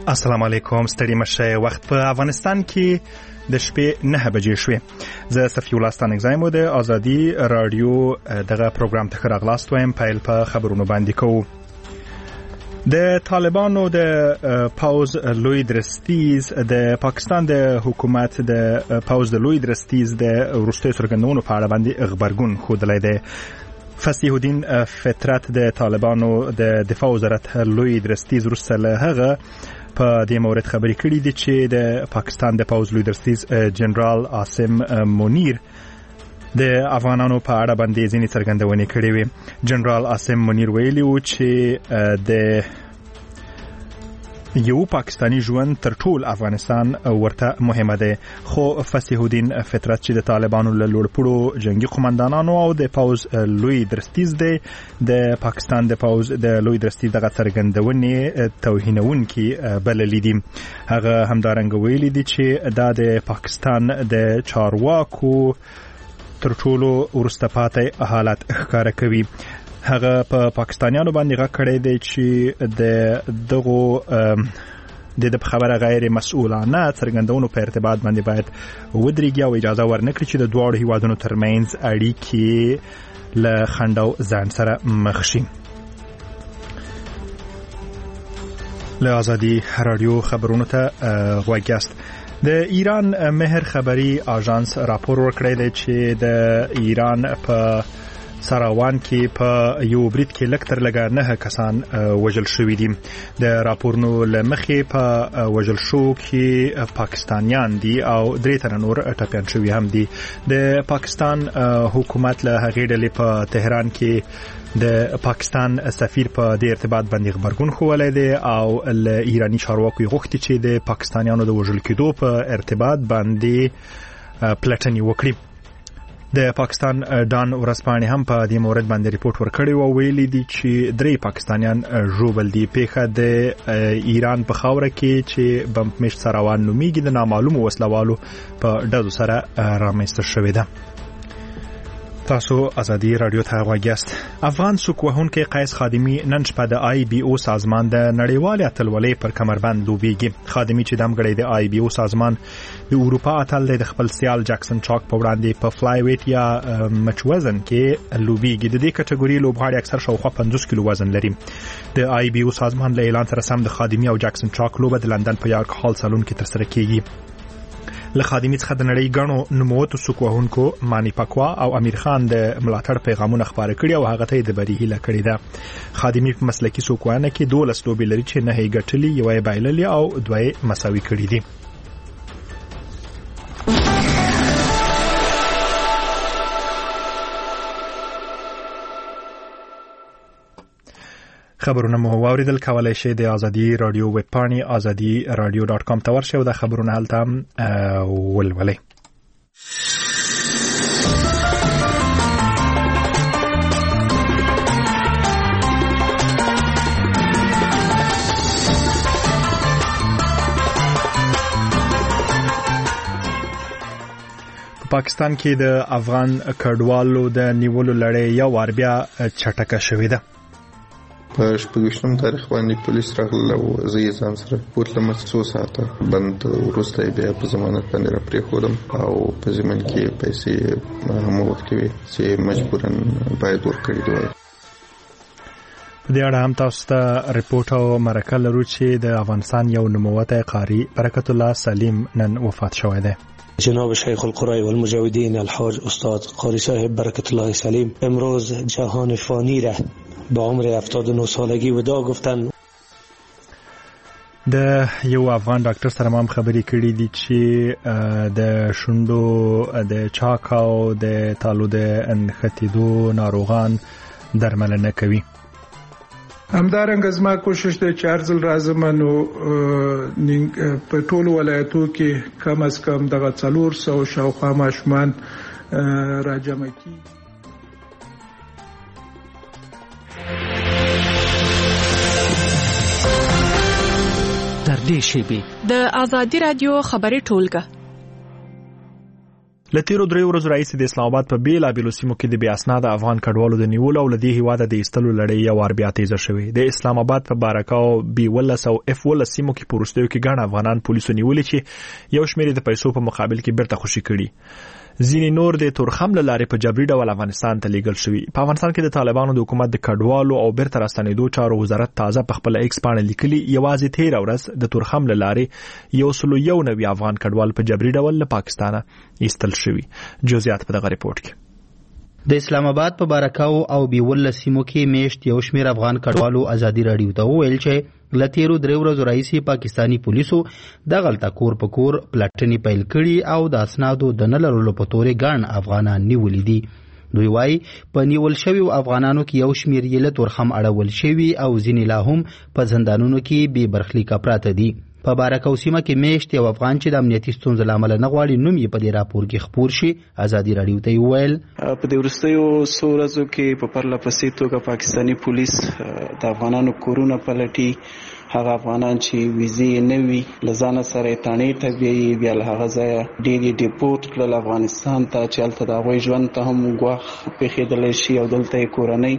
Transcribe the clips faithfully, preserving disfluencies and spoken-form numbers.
السلام علیکم، ستړي مشه. وخت په افغانستان کې د شپې نه بجې شوې. زه صفی الله ستانکزی مو د ازادي رادیو دغه پروګرام ته راغلاست وایم. پیل په خبرونو باندې کوو. د طالبانو د پاوز لوی درستیز د پاکستان د حکومت د پاوز د لوی درستیز د وروستیو څرګندونو په اړه باندې خبرګون ښودلی دی. فصیح الدین فطرت د طالبانو د دفاع وزارت لوی درستیز وروسته له هغه په دې مورد خبرې کړې دي چې د پاکستان د پاوز لوی درستیز جنرال عاصم منیر د افغانانو په اړه باندې ځینې څرګندونې کړې وې. جنرال عاصم منیر ویلي و چې د یو پاکستانی ژوند تر ټول افغانستان ورته مهمه ده. خو فصیح الدین فطرت چې د طالبانو له لوړپوړو جنگي قومندانانو او د پاوز لوی درستیز دی د پاکستان د پاوز د لوی درستیز دغه څرګندونې توهینونکي بللي دي. هغه همدارنګه ویلي دي چې دا د پاکستان د چارواکو تر ټولو وروسته پاتې حالت ښکاره کوي. هغه په پا پاکستانیانو باندې غږ کړی دی چې د دغو د د خبره غیر مسؤلانه څرګندونو په ارتباط باندې باید ودرېږي او اجازه ورنکړي چې د دواړو هیوادونو ترمنځ اړیکې له خنډ او ځنډ سره مخ شي. له ازادي رادیو خبرونو ته غوږ یاست. د ایران مهر خبري آژانس راپور ورکړی دی چې د ایران په سراوان کې په یو برید کې لږ تر لږه نه کسان وژل شوي دي. د راپورونو له مخې په وژل شو کې پاکستانیان دي او درې تنه نور ټپیان شوي هم دي. د پاکستان حکومت له هغې ډلې په تهران کې د پاکستان سفیر په دې ارتباط باندې خبرګون ښوولی دی او له ایراني چارواکو یې غوښتي چې د پاکستانیانو د وژل کېدو په ارتباط باندې پلټنې وکړي. د پاکستان ډان ورځپاڼې هم په دې مورد باندې ریپورت ورکړی او ویلي دي چې درې پاکستانیان ژوبل دي. پیښه د ایران په خاوره کې چې بم مشت سراوان نومیږي د نامعلومو وسلوالو په ډزو سره رامنځته شوې ده. تاسو ازادي رادیو ته غوږ یاست. افغان سوک وهونکی قیس خادمي نن شپه د آی بی او سازمان د نړیوالې اتلولۍ پر کمربند لوبیږي. خادمي چې دمګړی د آی بی او سازمان د اروپا اتل د خپل سیال جکسن چاک په وړاندې په فلای ویټ یا مچ وزن کې لوبیږي. د دې کټګوري لوبغاړي اکثر شاوخوا پنځوس کیلو وزن لري. د آی بی او سازمان له اعلان سره سم د خادمي او جکسن چاک لوبه د لندن په یارک هال سالون کې ترسره کیږي. له خادمي څخه د نړۍ غنو نوموتو سوک وهونکو مانی پاکوا او امیر خان د ملاتړ پیغامونه خبره کړي او هغه ته د بری هیله کړې ده. خادمي په مسلکي سوک وهنه کې دولس لوبې لري چې نه یې ګټلې، یوه یې بایللې او دوه یې مساوي کړي دي. خبرونه مو واوریدل. کولای شئ د ازادي رادیو ویب پاڼې ازادي رادیو ډاټ کام ته ورشئ او د خبرونه هلته ولولئ. په پاکستان کې د افغان کډوالو د نیولو لړۍ یو وار بیا چټکه شوې ده. په شپږویشتم تاریخ باندې پولیس راغله او زه یې ځان سره بوتلم څو ساعته بند. وروسته یې بیا په ضمانت باندې را پرېښودم او په ضمن کې پیسې هم وغوښتې وې چې مجبوراً باید ورکړي دي. په دې اړه هم تاسو ته ریپورټ او مرکه لرو چې د افغانستان یو نوموتی قاري برکت الله سلیم نن وفات شوی دی. جناب شیخ القرآن والمجاهدین الحاج استاد قاری صاحب برکت الله سلیم امروز جهان فانی را با عمر هفتاد و نه سالگی وداع گفتن. د یو افغان ډاکټر سره هم خبرې کړې دي چې د شونډو د چاک او د تالو د انختیدو ناروغان درملنه کوي. همدارنګه زما کوشش دی چې ارزل راځم نو په ټولو ولایتو کې کم از کم دغه څلور سوه شاوخوا ماشومان راجمع کیږي. د ازادي رادیو خبري ټولګه له تیرو درې ورځو راهیسې د اسلام آباد په بیلابیلو سیمو کې د بې اسناده افغان کډوالو د نیولو او له دې هیواده د ایستلو لړۍ یو وار بیا تیزه شوې. د اسلام آباد په بارکاو بي ولس او اف ولس سیمو کې په وروستیو کې ګڼ افغانان پولیسو نیولې چې یو شمېر د پیسو په مقابل کې بیرته خوشي کړي. ځینې نور د تورخم له لارې په جبري ډول افغانستان ته لیږل شوي. په افغانستان کې د طالبانو د حکومت د کډوالو او بیرته راستنېدو چارو وزارت تازه په خپل ایکس پاڼه لیکلي یوازې تېره ورځ د تورخم له لارې یو سلو یو نوي افغان کډوال په جبري ډول له پاکستانه ایستل شوي. جزئیات په دغه ریپورت کې. د اسلام آباد په بارکاو او بیول سیمو کې میشت یو شمېر افغان کډوالو ازادي راډیو ته وویل چې له تیرو درې ورځو راهیسې پاکستاني پولیسو دغلته کور په کور پلټنې پیل کړي او د اسنادو د نه لرلو په تورې ګڼ افغانان نیولي دي. دوی وایي په نیول شویو افغانانو کې یو شمېر یې له تورخم اړول شوي او ځینې لا هم په زندانونو کې بې برخلیکه پراته دي. په بارکاو سیمه کې میشت یو افغان چې د امنیتي ستونزو له امله نه غواړي نوم یې په دې راپور کې خپور شي ازادي راډیو ته وویل په دې وروستیو څو ورځو کې په پرله پسې توګه پاکستاني پولیس د افغانانو کورونه پلټي. هغه افغانان چې ویزې نه وي له ځانه سره یې تڼۍ ته بیایي بیا له هغه ځایه ډېر یې ډیپورټ کړل افغانستان ته چې هلته د هغوی ژوند ته هم ګواښ پېښېدلی شي او دلته یې کورنۍ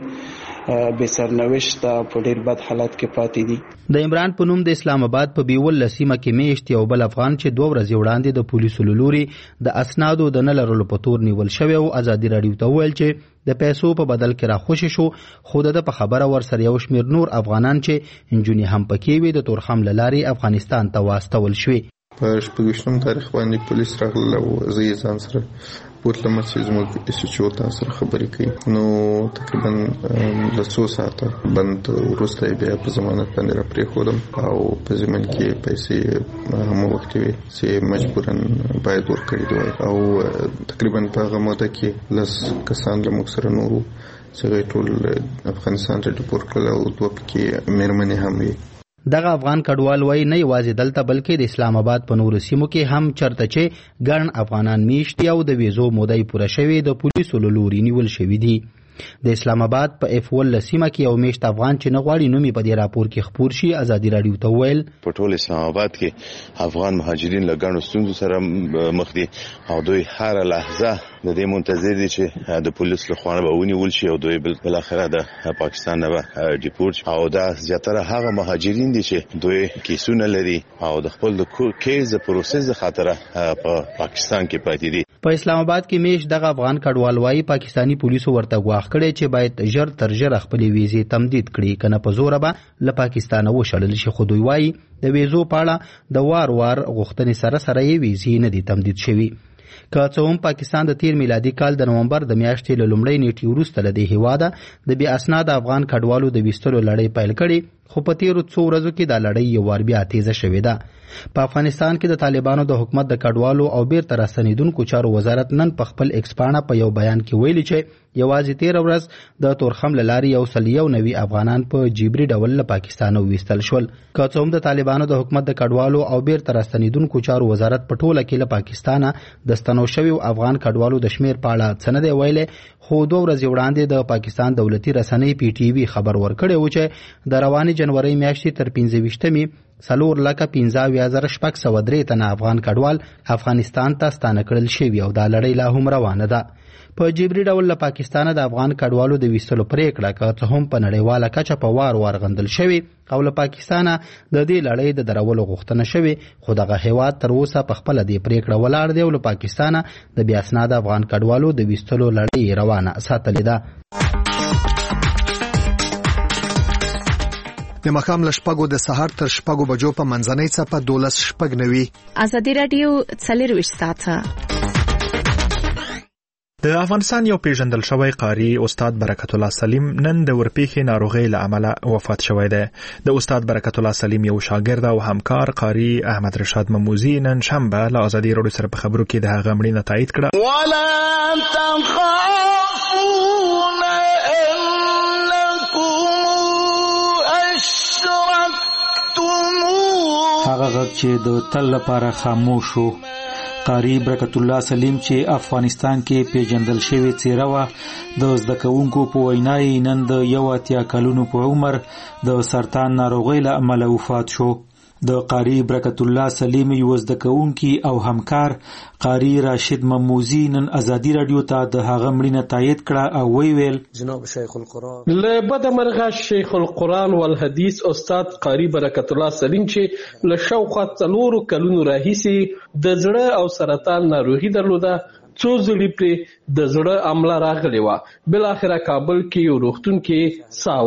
بې سرنوشته په ډېر بد حالت کې پاتې دي. د عمران په نوم د اسلام آباد په بیول سیمه کې میشت یو بل افغان چې دوه ورځې وړاندې د پولیسو له لورې د اسنادو د نه لرلو په تور نیول شوی او ازادي راډیو ته وویل چې د پیسو په بدل کې راخوشي شو خو د په خبره ورسره یو شمېر نور افغانان چې انجونې هم پکې وي د تورخم له لارې افغانستان ته واستول شوي. په شپږویشتم تاریخ باندې پولیس راغلل او زه یې ځان سره بوتلم چې زموږ ایس ایچ او تاسو سره خبرې کوي. نو تقریبا له څو ساعته بند وروسته بیا په ضمانت باندې را پرېښودم او په ضمن کې پیسې هم وختي وي چې مجبورن باید ورکړي دوی او تقریبا په هغه موده کې لس کسان له موږ سره نورو چې ټول افغانستان ته ډیپورټ کړل او دوه پکې مېرمنې هم وي. دغه افغان کډوال وای نه یوازې دلته بلکې د اسلام آباد په نورو سیمو کې هم چرته چې ګڼ افغانان میشت او د ویزو مودې پوره شوی د پولیسو له لوري نیول شوی دي. د اسلام آباد په اف ول سیمه کې یو میشت افغان چې نه غواړي نوم یې په دې راپور کې خپور شي ازادي راډیو ته وویل په ټول اسلام آباد کې افغان مهاجرین له ګڼو ستونزو سره مخ دي او دوی هر لحظه د دې منتظر دي چې د پولیس له خوا به ونیول شي او دوی بل اخره د پاکستان نه ډیپورټ او دا زیاتره هغه مهاجرین دي چې دوی کیسونه لري او د خپل د کیس د پروسس خاطر په پاکستان کې پاتې دي. په اسلام آباد کې میش دغه افغان کډوال وایي پاکستاني پولیسو ورته غواړي کړي چې باید ژر تر ژره خپل ویزې تمدید کړي کنه په زور به له پاکستان وشړل شي. خو دوی وایي د ویزو په اړه د وار وار غوښتنې سره سره یې ویزې نه دي تمدید شوي. که څه هم پاکستان د تیر میلادي کال د نومبر د میاشتې له لومړۍ نیټې وروسته له دې هیواده د بې اسناده افغان کډوالو د ویستلو لړۍ پیل کړې خو په تیرو څو ورځو کې دا لړۍ یو وار بیا تیزه شوې ده. په افغانستان کې د طالبانو د حکومت د کډوالو او بیرته راستنېدونکو چارو وزارت نن په خپل ایکس پاڼه په یو بیان کې ویلي چې یوازې تیره ورځ د تورخم له لارې یو سل یو نوي افغانان په جبري ډول له پاکستانه وویستل شول. که څه هم د طالبانو د حکومت د کډوالو او بیرته راستنېدونکو چارو وزارت په ټوله کې له پاکستانه د ستنو شویو افغان کډوالو د شمېر په اړه څه نه دی ویلی خو دوه ورځې وړاندې د پاکستان دولتي رسنۍ پی ټي وي خبر ورکړی و چې د روانې جنورۍ میاشتې تر پنځه ویشتمې څلور لکه پنځه اویا زره شپږ سوه درې تنه افغان کډوال افغانستان ته ستانه کړل شوي او دا لړۍ لا هم روانه ده. په جبري ډول له پاکستانه د افغان کډوالو د ویستلو پریکړه که څه هم په نړیواله کچه په وار وار غندل شوې او له پاکستانه د دې لړۍ د درولو غوښتنه شوې خو دغه هیواد تر اوسه په خپله دې پریکړه ولاړ دی او له پاکستانه د بې اسناده افغان کډوالو د ویستلو لړۍ روانه ساتلې ده. د ماښام له شپږو د سهار تر شپږو بجو په منځنۍ څپه دولس شپږ نوي ازادي راډیو څلرویشت ساعته. د افغانستان یو پیژندل شوی قاری استاد برکت الله سلیم نن د ورپېښې ناروغۍ له امله وفات شوی دی. د استاد برکت الله سلیم یو شاګرد او همکار قاری احمد رشاد مموزي نن شنبه له ازادي راډیو سره په خبرو کې د هغه مړینه تایید کړه. ولا تخافون هغه غږ چې د تل لپاره خاموش شو. قاری برکت الله سلیم چې افغانستان کې پیژندل شوی څیره وه د زده کوونکو په وینا نن د یو اتیا کلونو په عمر د سرطان ناروغۍ له امله وفات شو. د قاری برکت الله سلیم یو زده کوونکی او همکار قاری راشد مموزی نن ازادي رادیو ته د هغه مړینه تایید کړه او وی ویل جناب شیخ القرآن له بده مرغه شیخ القرآن والحدیث استاد قاری برکت الله سلیم چې له شاوخوا څلورو کلونو راهیسې د زړه او سرطان ناروغي درلوده. څو ځلې پرې د زړه عمله راغلی وه. بالاخره کابل کې یو روغتون کې ساه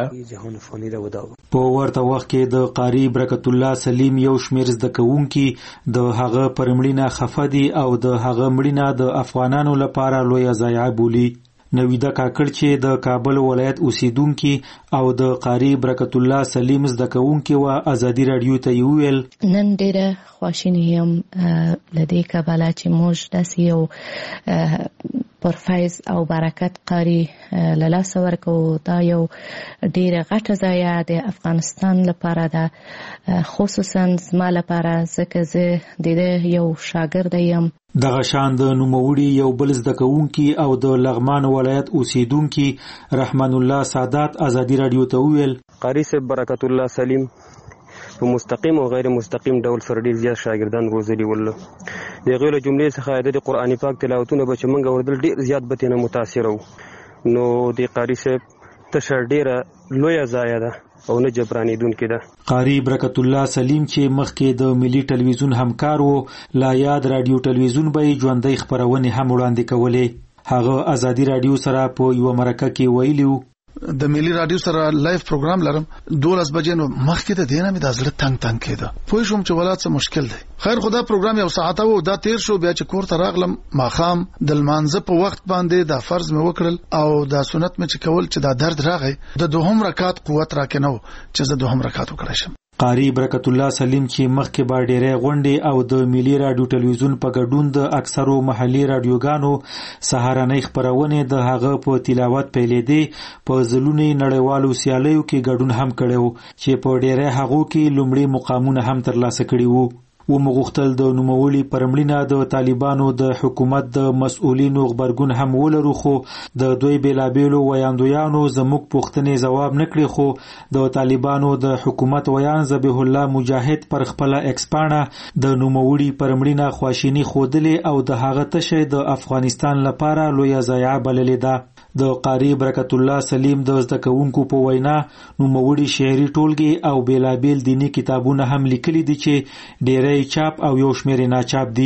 ورکړه. په ورته وخت کې د قاری برکت الله سلیم یو شمېر زده کوونکي د هغه پر مړینه خفه دي او د هغه مړینه د افغانانو لپاره لویه ضایعه بولي. نویده کاکړ چې د کابل ولایت اوسیدونکي او د قاری برکت الله سلیم زده کوونکي و ازادي رادیو ته ویل نن ډېره خواشینی یم له دې کبله چې موږ داسې یو پرفیض او برکت قاری له لاسه ورکوو. دا یو ډېره غټه ضایعه د افغانستان لپاره ده، خصوصا زما لپاره ځکه زه د ده یو شاګرده یم. دغه شان د نوموړي یو بل زده کوونکي او د لغمان ولایت اوسیدونکي رحمان الله سادات ازادي رادیو ته ویل قاری صاحب برکت الله سلیم په مستقیم او غیر مستقیم ډول سره ډېر زیات شاګردان روزلي ول. د هغوی له جملې څخه د قرآن پاک تلاوتونه به چې موږ اورېدل ډېر زیات به ترې نه متاثره وو. نو د قاری صاحب تشه ډېره لویه ضایعه ده او نه جبرانېدونکې ده. قاری برکت الله سلیم چې مخکې د ملي ټلویزیون همکار و، لا یاد رادیو ټلویزیون به یې ژوندۍ خپرونې هم وړاندې کولې. هغه ازادي رادیو سره په یوه مرکه کې ویلي و د ملي رادیو سره لایف پروګرام لرم دولس بجې نو مخکې د دینه مې د زړه تنګ تنګ کېده. پوه شوم چې ولات څه مشکل دی. خیر خدا پروګرام یو ساعت وو دا تیر شو. بیا چې کور ته راغلم ماخام د لمانځه په وخت باندې دا فرض مې وکړل او دا سنت مې چې کول چې دا درد راغی د دوهم رکعت قوت راکې نو چې زه دوهم رکعت وکړم. قاری برکت الله سلیم چې مخکې با ډېرې غونډې او د ملي رادیو ټلویزیون په ګډون د اکثرو محلي رادیوګانو سهارنۍ خپرونې د هغه په تلاوت پیلېدې په ځلونې نړیوالو سیالیو کې ګډون هم کړی و چې په ډېری هغو کې لومړي مقامونه هم ترلاسه کړي وو. ومغوښتل د نوموړي پر مړینه د طالبانو د حکومت د مسؤلینو غبرګون هم ولرو، خو د دوی بیلابیلو ویاندویانو زموږ پوښتنې ځواب نه کړي. خو د طالبانو د حکومت ویان ذبیح الله مجاهد پر خپله ایکس پاڼه د نوموړي پر مړینه خواشیني ښودلې او د هغه تشه د افغانستان لپاره لویه ضایعه بللې ده. د قاری برکت الله سلیم د زده کوونکو په وینا نوموړي شعري ټولګې او بیلابیل دینی کتابونه هم لیکلي دي چې ډېری چاپ او یو شمېر ناچاپ دي.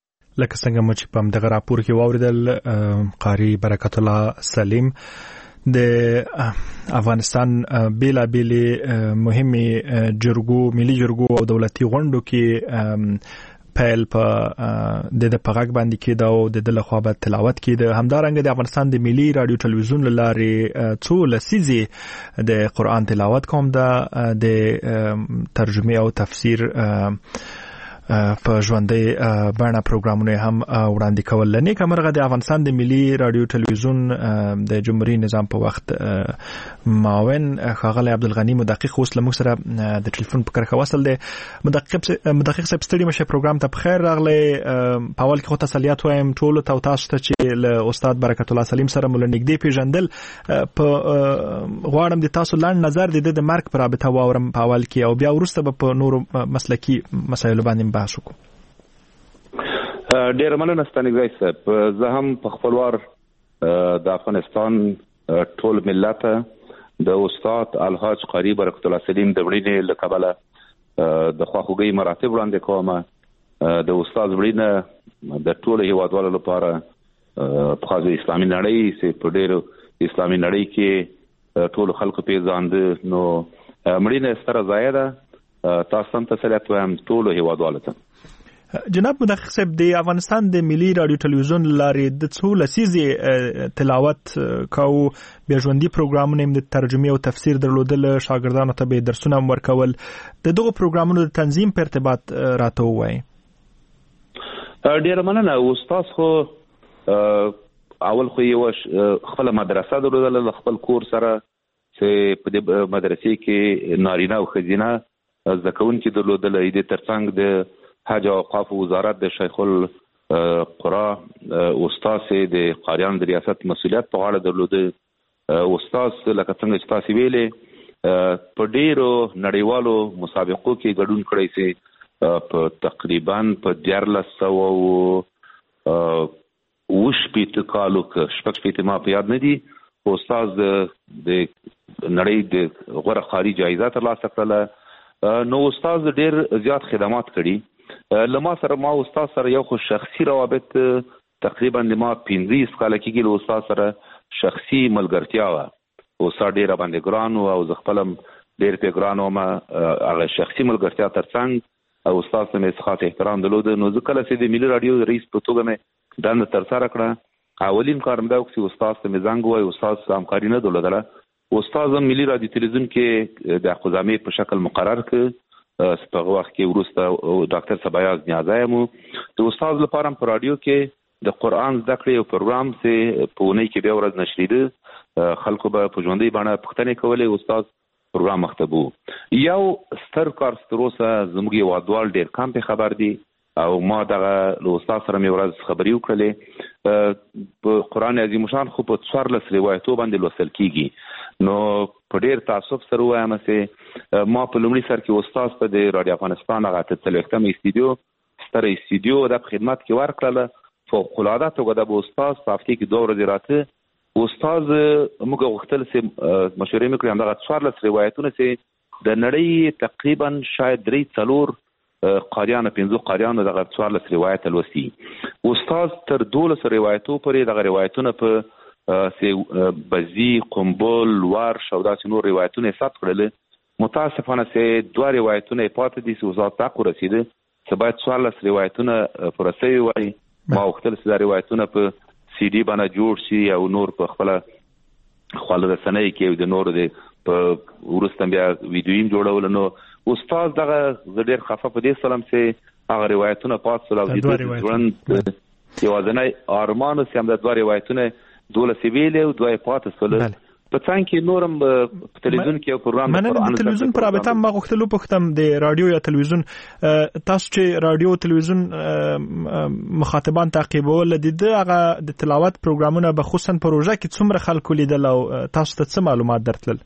لکه څنګه مو چې په همدغه راپور کې واورېدل قاری برکت الله سلیم د افغانستان بیلابیلې مهمې جرګو ملي جرګو او دولتي غونډو کې پیل په د د پغاګ باندې کې دا او د د لخوا به تلاوت کې د همدارنګ د افغانستان د ملي رادیو ټلویزیون لارې څو لسیزې د قرآن تلاوت کوم دا د ترجمه او تفسیر په ژوندۍ بڼه پروګرامونه هم وړاندې کول. نیک مرغه د افغانستان د ملي رادیو ټلویزیون د جمهوریت نظام په وخت معاون ښاغلی عبدالغني مدقق اوس له موږ سره د ټلیفون په کرښه وصل دی. مدقق مدقق صاحب ستړي مشه پروګرام ته بخیر راغلی. په اول کې خو تسلیت وایم ټولو ته او تاسو ته چې له استاد برکت الله سلیم سره مو له نږدې پیژندل. په غواړم د تاسو لاندې نظر د د مرګ په رابطه واورم په اول کې او بیا وروسته به په نورو مسلکي مسایلو باندې ډیر مننه ستانګری صاحب. زه هم په خپل وار د افغانستان ټول ملت د استاد الحاج قاری برکت الله سلیم د وړینې له کبله د خواخوږۍ مراتب وړاندې کوم. د استاد وړینه د ټول هیوادوالو لپاره په اسلامي نړۍ چې په ډیرو اسلامي نړۍ کې ټول خلکو پیژاند نو مړینه ستره ضایعه ده. تاسو هم تسلیت وایم ټولو هیوادوالو ته. جناب مدقق صاحب د افغانستان د ملي رادیو ټلویزیون لارې د څو لسیزې تلاوت کاو بیا ژوندي پروګرامونه هم د ترجمې او تفسیر درلودل، شاګردانو ته به درسونه هم ورکول. د دغو پروګرامونو د تنظیم په ارتباط راته ووایي. ډیره مننه. استاد خو اول خو یو خپل مدرسه درلودل خپل کور سره چې په دې مدرسې کې نارینه او ښځینه زده کوونکي درلودل. د ترڅنګ د حج او اوقاف وزارت د شیخ القرا استاد د قاریانو د ریاست مسؤلیت په غاړه درلوده. استاد لکه څنګه چې تاسو ویلې په ډیرو نړیوالو مسابقو کې ګډون کړی سي په تقریبا په دیارلس سوه اووه شپېته کالو کې شپږ شپېته ما په یاد نه دي استاد د نړۍ د غوره قاري جایزه ترلاسه کړله. نو استاد ډیر زیات خدمات کړي. لما سره ما استاد سره یو خو شخصي روابط تقریبا لما پنځه کال کېږي له استاد سره شخصي ملګرتیا وه. استاد ډیر باندې ګران او زه خپلم ډیر په ګران وم. هغه شخصي ملګرتیا ترڅنګ او استاد ته مې خاص احترام درلود. نو زه کله چې د ملي رادیو رئیس په توګه مې دنده ترسره کړه اولین کار مې دا وکړ چې استاد ته مې زنګ ووایه. استاد سره همکاري نه درلودله. استاد هم ملي رادیو تلویزیون کې د خزامې په شکل مقرر کړ. په هغه وخت کې وروسته ډاکټر سبایاز نیازی مو د استاد لپاره په رادیو کې د قرآن زده کړې یو پروګرام چې په اونۍ کې بیا ورځ نشریده. خلکو به په ژوندۍ بڼه پوښتنې کولې. استاد پروګرام مختبو یو ستر کار ستروسه زموږ یو وادوال ډېر کم په خبر دي او ما دغه له استاد سره مې ورځ خبرې وکړلې. په قرآن عظیم شان خو په څوارلس روایتو باندې لوستل کېږي. نو په ډېر تعصب سره ووایم چې ما په لومړي سر کې استاد په د رادیو افغانستان هغه اته څلوېښتم استودیو ستره استودیو د خدمت کې ورکړله. فوقالعاده توګه د استاد په هفتې کې دوه ورځې راته استاد موږ غوښتل چې مشورې مې کړې همدغه څوارلس روایتونه چې د نړۍ تقریبا شاید درې څلور قاریانو پنځو قاریانو دغه څوارلس روایت لوستي. استاد تر دولس روایتو پورې دغه روایتونه په بزي قنبل ورش او داسې نور روایتونه ثبت کړل. متاسفانه چې دوه روایتونه پاتې دي چې استاد ته ورسېده چې باید څوارلس روایتونه پوره شوي وای. ما غوښتل چې دا روایتونه په سی ډي باندې جوړ شي او نور په خپله خواله رسنۍ کې د نورو د په وروسته بیا ویډیو جوړول. نو استاد دغه زه ډېر خفه په دې سلم چې هغه روایتونه پات سول او د ژوند یوازینی ارمان چې هم د دوه روایتونه دولس ویلې او دوه پات سول. په څنګ کې نورم په تلویزیون کې یو پروګرام مننه. د تلویزیون پر رابطه ما غوښتل وپوښتم د رادیو یا تلویزیون تاسو چې رادیو تلویزیون مخاطبان تعقیبول د هغه د تلاوت پروګرامونه به خصوصا پروژه کې څومره خلکو لیدل او تاسو ته څه معلومات درتلل؟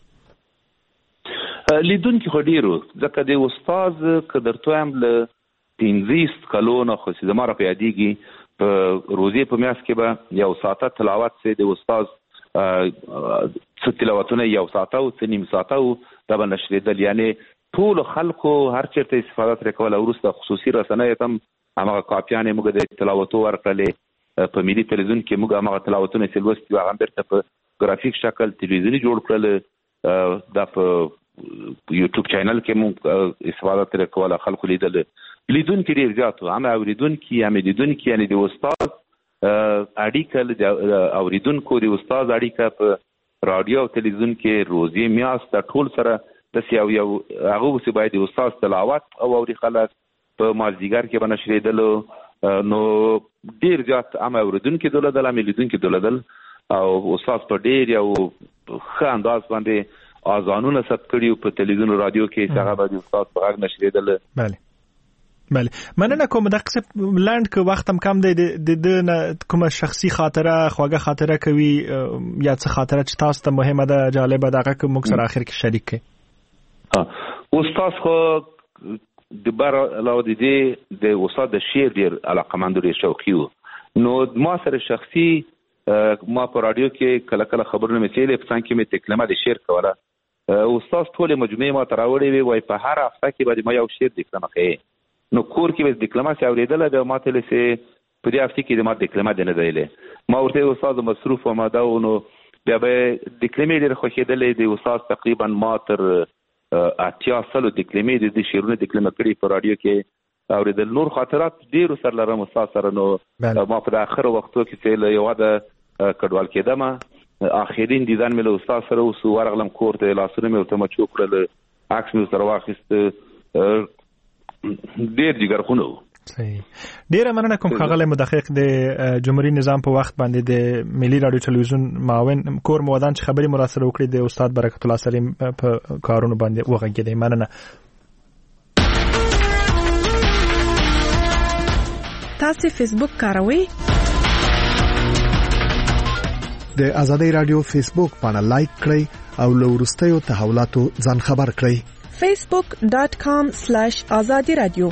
لیدونکي خو ډېرو ځکه د استاد که درته وایم له پنځه کلونو خو چې زما را په یادېږي په روزې په میاشت کې به یو ساعته تلاوت چې د استاد څه تلاوتونه یو ساعته او څه نیم ساعته او دا به نشریدل. یعنې ټولو خلکو هر چېرته استفاده ترې کوله. وروسته خصوصي رسنیو ته هم همغه کاپیانې موږ د تلاوتو ورکړلې. په ملي تلویزیون کې موږ همغه تلاوتونه چې لوستي وو هغه هم بېرته په ګرافیک شکل تلویزیوني جوړ کړل. دا په یوټیوب چینل کې موږ استفاده ترې کوله. خلکو لیدل. لیدونکي ډېر زیات وو. هم اورېدونکي هم لیدونکي. یعنې د استاد اړیکه د اوریدونکو د استاد اړیکه په رادیو او تلویزیون کې روزي میاشت ټول سره د یو یو هغه چې باید د استاد تلاوت او اوري خلک په مازدیګر کې به نشریدل. نو ډیر زیات هم اوریدونکي دولدل هم لیدونکي دولدل او استاد په ډیر یو ښه انداز باندې اذانونه ثبت کړي په تلویزیون او رادیو کې چې هغه د استاد په غږ نشریدل. بله بله مننه کوم. د قصه لاند که وخت هم کم دی د د کومه شخصي خاطره خواږه خاطره کوي یا څه خاطره چې تاسو ته مهمه ده جالبه ده هغه کوم سره اخر کې شریک کړئ؟ استاد خو د بار علاوه د دې د استاد د شعر ډېر علاقمند او شوقي و. نو ما سره شخصي ما په رادیو کې کله کله خبرونه مې کېدې په څنګ کې مې تکلمه د شعر کوله. استاد ټولې مجموعې ما ته راوړې وې وایي په هر هفته کې به ما یو شعر تکلمه کوي. نو کور کې به ډیکلمه چې اورېدله بیا ما ته ویلې چې په دې هفتې کې د ما ډیکلمه دی نه دی ویلی. ما ورته استاد مصروف وم دا و. نو بیا به ډیکلمې ډېرې خوښېدلې. د استاد تقریبا ما تر اتیا سلو ډیکلمې د دې شعرونه ډیکلمه کړي په رادیو کې اورېدل. نور خاطرات ډېرو سره لرم استاد سره. نو ما په د اخرو وختو کې چې له یوه د کډوال کېدمه اخرین دیدن مې له استاد سره اوس ورغلم کور ته. لاسونه مې ورته مچو کړل. عکس مې ورسره واخیست. ډېر جګرخونه و. صحیح. ډیره مننه کوم ښاغلی مدقق د جمهوریت نظام په وخت باندې د ملي رادیو تلویزیون معاون کور مودان چې خبرې مو راسره وکړې د استاد برکت الله سلیم په کارونو باندې وغږېدئ. مننه. تاسو فیسبوک کاروئ؟ د آزادۍ رادیو فیسبوک باندې لایک کړئ او له وروستیو تحولاتو ځان خبر کړئ. facebook dot com slash azadi radio.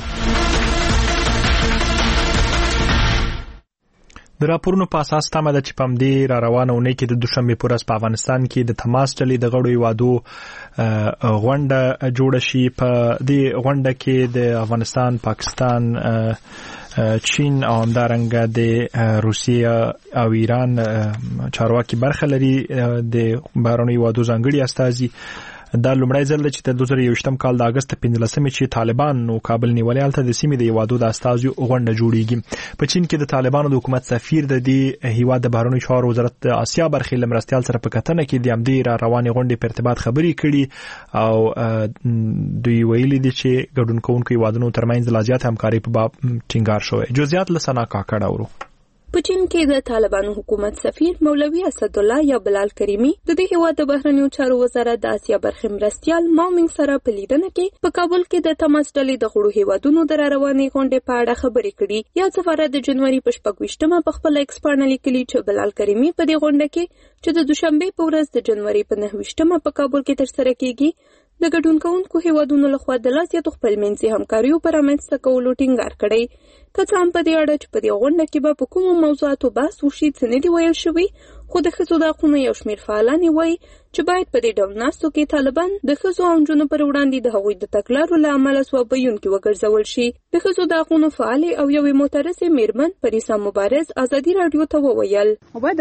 د راپورونو په اساس تمه ده چې په همدې را روانه اونۍ کې د دوشنبې په ورځ په افغانستان کې د تماس ډلې د غړو هیوادو غونډه جوړه شي. په دې غونډه کې د افغانستان، پاکستان، چین او همدارنګه د روسیې او ایران چارواکي برخه لري. د بهرنیو هیوادو ځانګړي استازي دا لومړی ځل چې د دوه زره یوویشتم کال د اگست پنځلسمې چې طالبان نو کابل نیولې هلته د سیمې د هیوادو د استازو غونډه جوړیږي. په چین کې د طالبانو د حکومت سفیر د دې هیواد د بهرنیو چارو وزارت د آسیا برخې له مرستیال سره په کتنه کې د همدې را روانې غونډې په ارتباط خبرې کړي او دوی ویلي دي چې ګډون کوونکو هیوادونو ترمنځ لا زیات همکاري په باب ټینګار شوی. جزئیات له سنا کاکړ اورو. په چین کې د طالبانو حکومت سفیر مولوي اسدالله یا بلال کریمی د دې هیواد د بهرنیو چارو وزارت د آسیا برخې مرستیال مامینګ سره په لیدنه کې په کابل کې د تماس ډلې د غړو هیوادونو د روانې غونډې په اړه خبرې کړي. یا سفارت د جنوري په شپږویشتمه په خپل ایکس پاڼه لیکلي چې بلال کریمی په دې غونډه کې چې د دوشنبه په ورځ د جنوري په نهه په کابل کې ترسره کیږي د ګډون کوونکو هیوادونو لخوا د لا زیاتو خپلمنځي همکاریو پر رامنځته کولو ټینګار کړی. که څه هم په دې اړه چې په دې غونډه کې به په کومو موضوعاتو بحث وشي څه نه دي ویل شوي، خو د ښځو د حقونو یو شمېر فعالان وایي چې باید په دې ډول ناستو کې طالبان د ښځو او نجونو پر وړاندې د هغوی د تګلارو له امله ځوابوونکي وګرځول شي. د ښځو د حقونو فعالې او یوې معترضې میرمن پریسا مبارز ازادي راډیو ته وویل په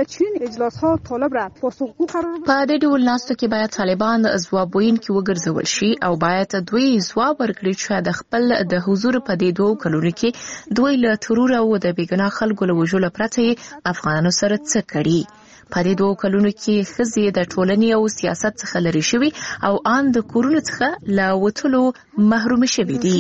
دې ډول ناستو کې باید طالبان ځوابوونکي وګرځول شي او باید دوی ځواب ورکړي چې د خپل د حضور په دې دوه کلونو کې دوی له ترور او د بیګناه خلکو له وژلو پرته افغانانو سره څه کړي. په دې دوه کلونو کې ښځې د ټولنې او سیاست څخه لرې شوي او ان د کورونو څخه له وتلو محروم شوي دي.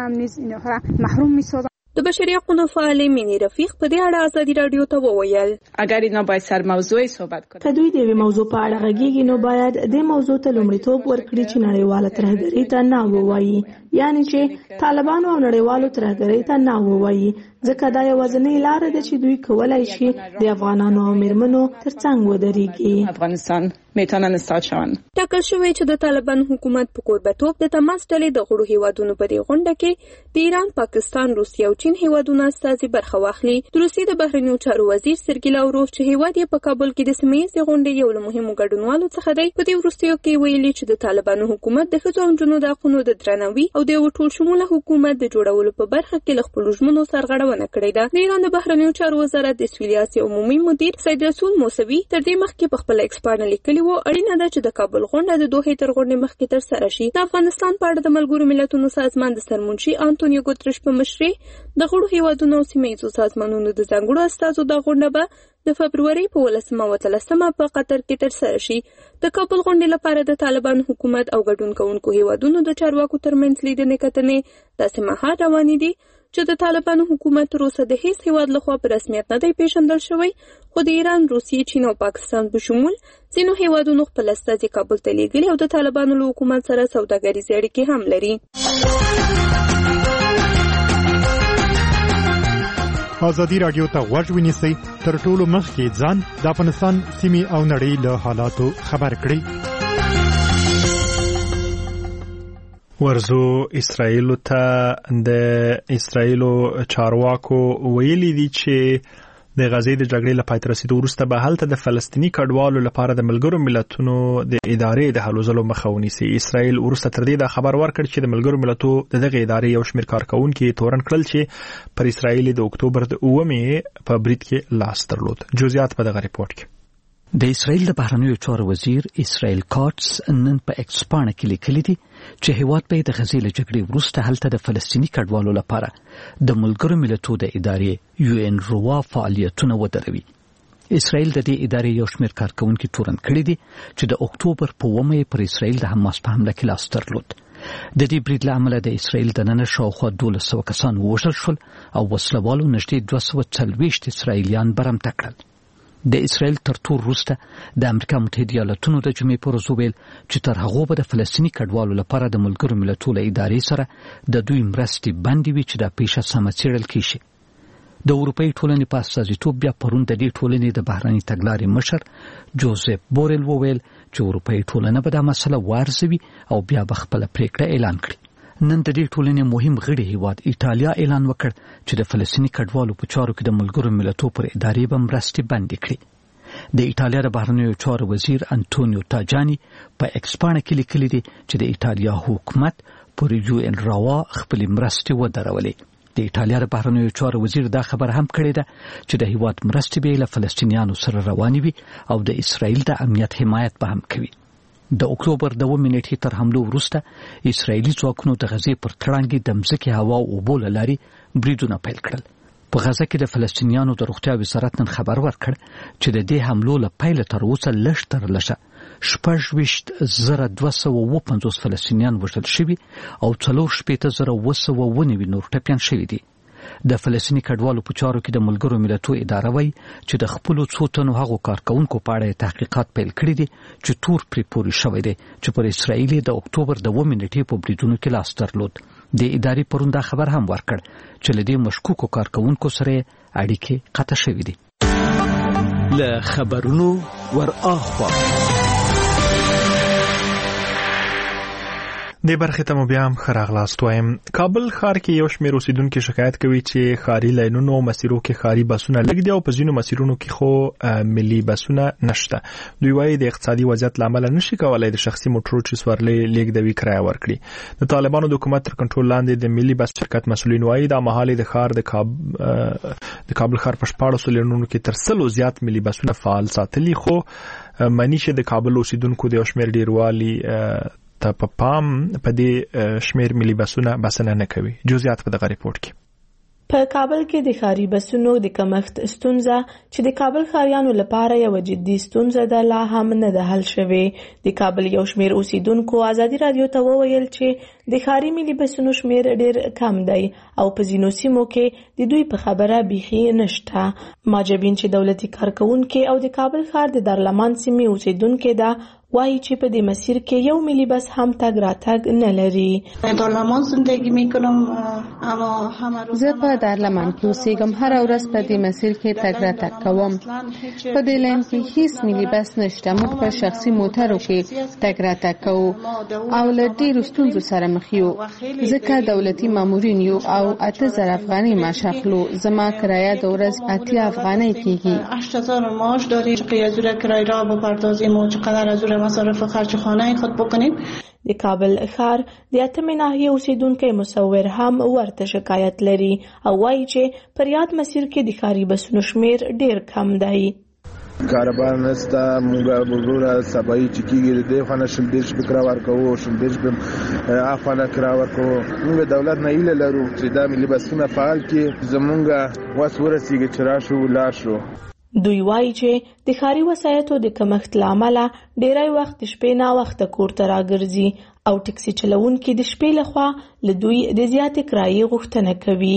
د بشري حقوقو فعالې مینی رفیق په دې اړه ازادي راډیو ته وویل اگر اینا باید سر موضوعي صحبت کړي. که دوی د یوې موضوع په اړه غږیږي نو باید د موضوع ته لومړیتوب ورکړي چې نړیواله ترهګرۍ ته نه ووایي، یعنی چې طالبانو او نړیوالو ترهګرۍ ته نه ووایي، ځکه دا یوازینۍ لار ده چې دوی کولای شي د افغانانو او میرمنو ترڅنګ ودرېږي. افغانستان میتونن استاد شون. ټاکل شوی چې د طالبان حکومت په کوربتوب د تماس ډلې د غړو هیوادونو په دې غونډه کې د ایران، پاکستان، روسیې او چین هیوادونو استازي برخه واخلي. د روسیې د بهرنیو چارو وزیر سرګی لاوروف چې هیواد یې په کابل کې د سیمه ییزې غونډې یو له مهمو ګډونوالو څخه دی، په دې وروستیو کې ویلي چې د طالبانو حکومت د ښځو او نجونو د حقونو د درناوي او د یو ټول شموله حکومت د جوړولو په برخه کې له خپلو ژمنو سرغړونه کړې ده. د ایران د بهرنیو چارو وزارت د سویلي اسیا عمومي مدیر سید رسول موسوي تر دې مخکې په خپل ایکس پاڼه لیکلي وو اړینه ده چې د کابل غونډه د دوحې تر غونډې مخکې ترسره شي. د افغانستان په اړه د ملګرو ملتونو سازمان د سرمنشي انټونیو ګوترش په مشرۍ د غړو هیوادونو او سیمه ییزو سازمانونو د ځانګړو استازو د غونډه به د فبروري په ولسمه او اتلسمه په قطر کې ترسره شي. د کابل غونډې لپاره د طالبان حکومت او ګډون کوونکو هیوادونو د چارواکو ترمنځ لیدنې کتنې داسې مهال روانې دي چې د طالبانو حکومت تر اوسه د هیڅ هیواد لخوا په رسمیت نه دی پیژندل شوی، خو د ایران، روسیې، چین او پاکستان په شمول ځینو هیوادونو خپل استازي کابل ته لیږلي او د طالبانو له حکومت سره سوداګریزې اړیکې هم لري. ازادي راډیو ته غوږ ونیسئ، تر ټولو مخکې ځان د افغانستان سیمې او نړۍ له حالاتو خبر کړئ. ورزو اسرائیل ته د اسرائیل چارواکو ویلي دي چې د غزې د جګړې له پای ته رسیدو وروسته به هلته د فلسطیني کډوالو لپاره د ملګرو ملتونو د ادارې د هلو ځلو مخه ونیسي. اسرائیل وروسته تر دې دا خبر ورکړ چې د ملګرو ملتونو د دغه ادارې یو شمېر کارکونکي تورن کړل چې پر اسرائیل د اکتوبر د اوومې په برید کې لاس درلود. جزئیات په دغه ریپورت کې. د اسرائیل د بهرنیو چارو وزیر اسرائیل کاټس نن په ایکس پاڼه کې لیکلي دي چې هیواد به د غزې له جګړې وروسته هلته د فلسطیني کډوالو لپاره د ملګرو ملتونو د ادارې یو ان روا فعالیتونه ودروي. اسرائیل د دې ادارې یو شمېر کارکونکي تورن کړي دي چې د اکتوبر په اوومه پر اسرائیل د حماس په حمله کې لاس درلود. د دې برید له امله د اسرائیل دننه شاوخوا دولس سوه کسان ووژل شول او وسلوالو نږدې دوه سوه څلوېښت اسرائیلیان برمته کړل. د اسرائیل تر ټول وروسته د امریکا متحده ایالاتونو د جمعې پر ورځ وویل چې تر هغو به د فلسطیني کډوالو لپاره د ملګرو ملتونو له ادارې سره د دوی مرستې بندې وي چې دا پیښه سمه څېړل کېږي. د اروپایي ټولنې په استازیتوب بیا پرون د دې ټولنې د بهرني تګلارې مشر جوزف بورل وویل چې اروپאי ټولنه به دا مسله وارزوي او بیا به خپل پریکړه اعلان کړي. نن د دې ټولنې مهم غړي هیواد ایتالیا اعلان وکړ چې د فلسطیني کډوالو په چارو کې د ملګرو ملتونو پر ادارې به مرستې بندې کړي. د ایتالیا د بهرنیو چارو وزیر انټونیو تاجانی په ایکس باندې کې لیکلي دي چې د ایتالیا حکومت پر یو ان راوا خپل مرستې ودرولې. د ایتالیا د بهرنیو چارو وزیر دا خبر هم کړی ده چې د هیواد مرستې به له فلسطینیانو سره روانې وي او د اسرائیل د امنیت حمایت به هم کوي. د اکتوبر د اووه نیټې تر حملو وروسته اسرائیلي ځواکونو د غزې پر تړانګې د مځکې هوا او اوبو له لارې بریدونه پیل کړل. په غزه کې د فلسطینیانو د روغتیا وزارت نن خبر ورکړ چې د دې حملو له پیله تر اوسه لږ تر لږه شپږ ویشت زره دوه سوه اووه پنځوس فلسطینیان وژل شوي او څلور شپېته زره اووه سوه اووه نوي نور ټپیان شوي دي. د فلسطیني کډوالو په چارو کې د ملګرو ملتونو اداره وایي چې د خپلو څو تنو هغو کارکونکو په اړه تحقیقات پیل کړي دي چې تور پرې پورې شوی دی چې پر اسرائیل د اکتوبر د اووه نیټې په بریدونو کې لاس درلود. د ادارې پرون دا خبر هم ورکړ چې له دې مشکوکو کارکونکو سره اړیکې قطع شوې دي. له خبرونو ور اخوا د برخې ته مو بیا هم ښه راغلاست وایم. کابل ښار کې یو شمېر اوسیدونکي شکایت کوي چې ښاري لاینونو او مسیرو کې ښاري بسونه لږ دي او په ځینو مسیرونو کې خو ملي بسونه نشته. دوی وایي د اقتصادي وضعیت له امله نشي کولی د شخصي موټرو چې سورلۍ لیږدوي کرایه ورکړي. د طالبانو د حکومت تر کنټرول لاندې د ملي بس شرکت مسؤلین وایي دا مهال د ښار د کاب د کابل ښار په شپاړسو لاینونو کې تر سلو زیات ملي بسونه فعال ساتلي، خو معنی چې د کابل اوسیدونکو د یو شمېر ډیروالي ته په پام په دې شمیر ملي بسونه بسنه نه کوي. جزئیات په دغه ریپورت کې. په کابل کې د ښاري بسونو د کمښت ستونزه چې د کابل ښاریانو لپاره یو جدي ستونزه ده لا هم نه ده حل شوې. د کابل یو شمیر اوسیدونکو ازادي رادیو ته وویل چې د ښاري ملي بسونو شمیر ډیر کم دی او په ځینو سیمو کې د دوی په خبره بیخي نشته. ماجبین چې دولتي کارکونکي او د کابل ښار د دارالمان سیمې اوسیدونکي ده وایي چې په دې مسیر کې یو ملي بس هم تګ راتګ نه لري. دارالمان زندگی میکنم اما همه روز زه په دارالمان کې اوسېږم، هر ورځ په دې مسیر کې تګ راتګ کوم. په دې لاین کې هیڅ ملي بس نشته. موږ په شخصي موټرو کې تګ راتګ کوو او له ډېرو ستونزو سره مخ یو ځکه دولتي مامورین یو او اته زره افغانۍ معاش اخلو. زما کرایه د ورځ اتیا افغانۍ کېږي. هشت هزار معاش داریم که از روی کرایه را بپردازیم و چقدر از روی مصارف خرج خانه خود بکنیم. د کابل ښار د اتمې ناحیې اوسیدونکي مصور هم ورته شکایت لري او وایي چې پر یاد مسیر کې د ښاري بسونو شمیر ډیر کم دی. کاروبار نسته، موږ وګوره سبای چې کېږي د خانه شل دیش بکرا ورکو شل دیش به افغانه کرا ورکو. موږ دولت نه ایله لرو چې دا ملي بسونه فعال کړي، زمونږ واس ورسیږي چې راشو ولار شو. دوی وایي چې د ښاري وسایطو د کمښت له امله ډیری وخت د شپې ناوخته کور ته راګرځي او ټکسي چلوونکي د شپې لخوا له دوی د زیاتې کرایې غوښتنه کوي.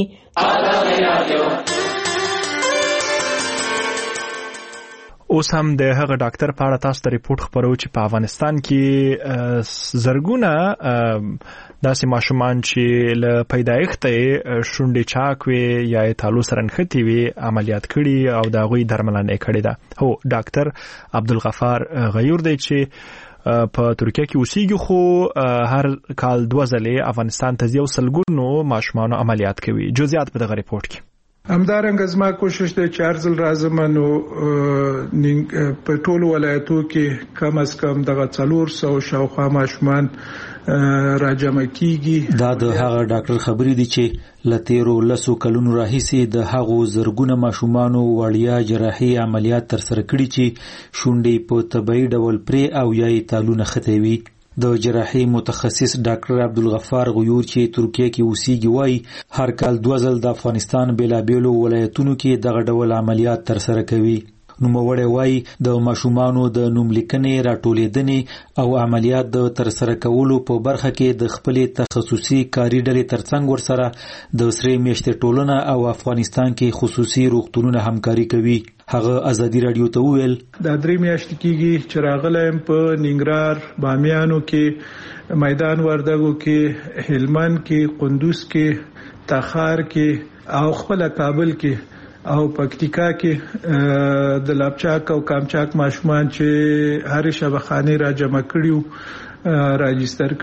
اوس هم د هغه ډاکټر په اړه تاسو ته ریپورت خبرو چې په افغانستان کې زرګونه داسې ماشومان چې له پیدایښته شونډې چاک وي یا یې تالو سره نښتې وي عملیات کړي او د هغوی درملنه یې کړې ده. هو ډاکټر عبدالغفار غیور دی چې په ترکیه کې اوسېږي، خو هر کال دوه ځلې افغانستان ته ځي او سلګونو ماشومانو عملیات کوي. جزئیات په دغه ریپورت کې. همدارنګه زما کوشش دی چې هر ځل راځم نو په ټولو ولایتو کې کم از کم دغه څلور سوه شاوخوا ماشومان راجمع کیږي. دا د هغه ډاکټر خبرې دي چې له تیرو لسو کلونو راهیسې د هغو زرګونه ماشومانو وړیا جراحي عملیات ترسره کړي چې شونډې په طبیعي ډول پرې او یا یې تالونه ختې وي. د جراحي متخصص ډاکټر عبدالغفار غیور چې ترکیه کې اوسېږي وایي هر کال دوه ځل د افغانستان بېلابېلو ولایتونو کې دغه ډول عملیات ترسره کوي. نوموړی وایي د ماشومانو د نوملیکنې راټولېدنې او عملیات د ترسره کولو په برخه کې د خپلې تخصصي کاري ډلې ترڅنګ ورسره د سرې میاشتې ټولنه او افغانستان کې خصوصي روغتونونه همکاري کوي. هغه ازادي رادیو ته وویل دا درې میاشتې کېږي چې راغلی په ننګرهار، بامیانو کې، میدان وردګو کې، هلمند کې، قندوز کې، تخار کې او خپل کابل کې او پکتیکا کې د لابچاک او کامچاک ماشومان چې هر شبخانه را جمع کړیو راجستر